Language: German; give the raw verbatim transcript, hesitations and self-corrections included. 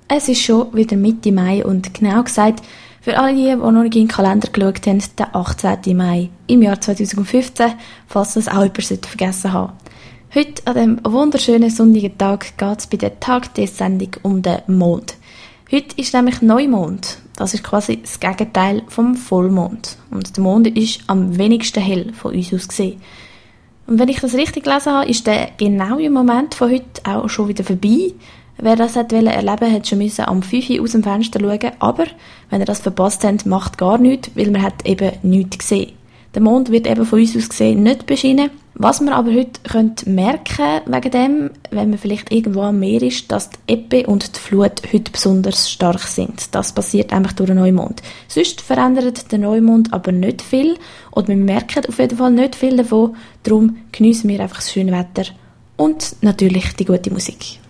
Es ist schon wieder Mitte Mai und genau gesagt, für alle, die noch nicht in den Kalender geschaut haben, der achtzehnten Mai im Jahr zweitausendfünfzehn, falls das auch jemand vergessen hat. Heute, an diesem wunderschönen sonnigen Tag, geht es bei der Tag der Sendung um den Mond. Heute ist nämlich Neumond. Das ist quasi das Gegenteil vom Vollmond. Und der Mond ist am wenigsten hell von uns aus gesehen. Und wenn ich das richtig gelesen habe, ist der genaue Moment von heute auch schon wieder vorbei. Wer das hat erleben wollte, hat schon müssen am fünf Uhr aus dem Fenster schauen. Aber wenn ihr das verpasst habt, macht gar nichts, weil man hat eben nichts gesehen. Der Mond wird eben von uns aus gesehen nicht beschienen. Was man aber heute könnt merken wegen dem, wenn man vielleicht irgendwo am Meer ist, dass die Ebbe und die Flut heute besonders stark sind. Das passiert einfach durch den Neumond. Sonst verändert der Neumond aber nicht viel und wir merken auf jeden Fall nicht viel davon. Darum geniessen wir einfach das schöne Wetter und natürlich die gute Musik.